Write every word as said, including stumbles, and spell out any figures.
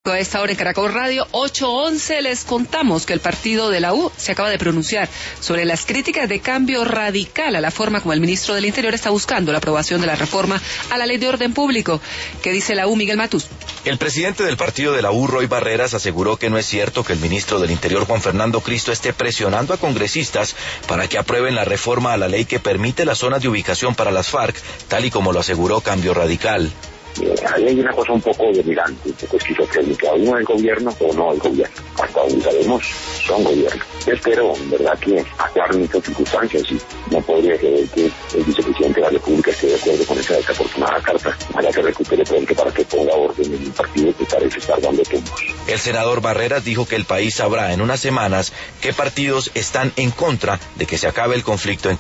A esta hora en Caracol Radio ocho once les contamos que el partido de la U se acaba de pronunciar sobre las críticas de cambio radical a la forma como el ministro del Interior está buscando la aprobación de la reforma a la Ley de Orden Público. ¿Qué dice la U, Miguel Matus? El presidente del partido de la U, Roy Barreras, aseguró que no es cierto que el ministro del Interior, Juan Fernando Cristo, esté presionando a congresistas para que aprueben la reforma a la ley que permite las zonas de ubicación para las FARC, tal y como lo aseguró Cambio Radical. Eh, ahí hay una cosa un poco delirante, un poco esquizofrénica, uno el gobierno o no el gobierno, hasta donde sabemos son gobierno. Yo espero, en verdad, que aclaren estas circunstancias y no podría creer que el vicepresidente de la República esté de acuerdo con esa desafortunada carta, para que recupere pronto, para que ponga orden en el partido que parece estar dando tumbos. El senador Barreras dijo que el país sabrá en unas semanas qué partidos están en contra de que se acabe el conflicto en